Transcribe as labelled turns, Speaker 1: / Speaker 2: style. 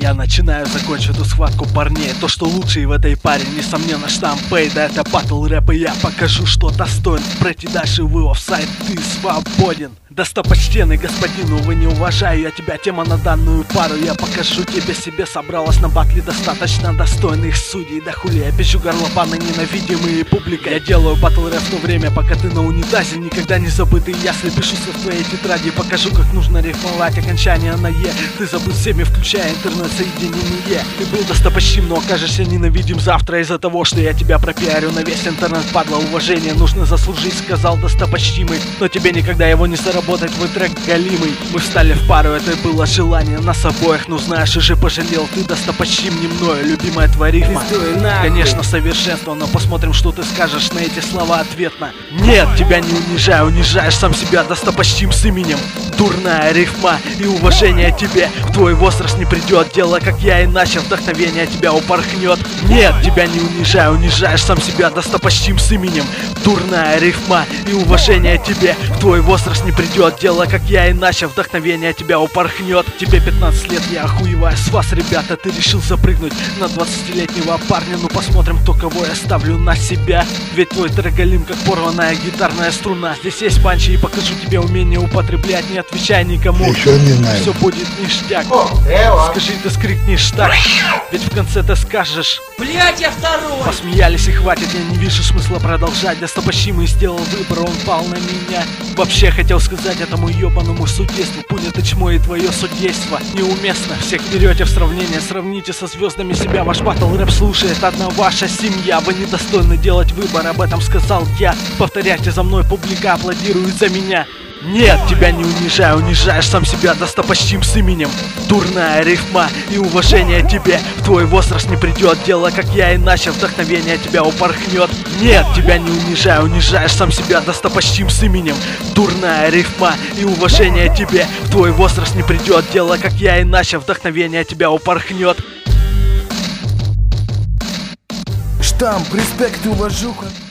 Speaker 1: Я начинаю, закончу эту схватку парней. То, что лучший в этой паре, несомненно, штамп Пэй. Да это батл рэп, и я покажу, что достоин. Пройти дальше вы офсайд, ты свободен. Достопочтенный господин, увы, не уважаю я тебя, тема на данную пару. Я покажу тебе себе, собралась на батле достаточно достойных судей. Да хули, я пищу горлопаны, ненавидимые публика. Я делаю батл рэп в то время, пока ты на унитазе. Никогда не забытый я слепишу со твоей тетради. Покажу, как нужно рифмовать окончание на Е. Ты забыл всеми, включая интернет-соединение. Ты был достопочтим, но окажешься ненавидим завтра из-за того, что я тебя пропиарю на весь интернет, падла. Уважение нужно заслужить, сказал достопочтимый. Но тебе никогда его не заработать, твой трек галимый. Мы встали в пару, это было желание нас обоих. Ну знаешь, уже пожалел, ты достопочтим не мною. Любимая твоя рифма, конечно, совершенство. Но посмотрим, что ты скажешь на эти слова ответно. Нет, тебя не унижаю, унижаешь сам себя, достопочтим с именем. Дурная рифма и уважение тебе. В твой возраст не придет дело, как я, иначе вдохновение тебя упорхнет. Нет, тебя не унижаю, унижаешь сам себя, достопочтим с именем. Дурная рифма и уважение тебе. В твой возраст не придет дело, как я, иначе вдохновение тебя упорхнет. Тебе 15 лет, я охуеваю с вас, ребята. Ты решил запрыгнуть на 20-летнего парня. Ну посмотрим, кто кого я ставлю на себя. Ведь твой трек галим, как порванная гитарная струна. Здесь есть панчи и покажу тебе умение употреблять. Не отвечай никому, все будет ништяк. Скажи, ты скрикнешь так, ведь в конце ты скажешь:
Speaker 2: блять, я второй!
Speaker 1: Посмеялись и хватит, я не вижу смысла продолжать. Достопочтимый сделал выбор, он пал на меня. Вообще хотел сказать этому ебаному судейству: пуня ты чмо, и твое судейство неуместно. Всех берете в сравнение, сравните со звездами себя. Ваш батл рэп слушает одна ваша семья. Вы недостойны делать выбор, об этом сказал я. Повторяйте за мной, публика аплодирует за меня. Нет, тебя не унижаю, унижаешь сам себя, достопочтим с именем. Дурная рифма и уважение тебе. В твой возраст не придет дело, как я, иначе вдохновение тебя упорхнет. Нет, тебя не унижаю, унижаешь сам себя, достопочтим с именем. Дурная рифма и уважение тебе. В твой возраст не придет дело, как я, иначе вдохновение тебя упорхнет.
Speaker 3: Штамп, респект и уважуха.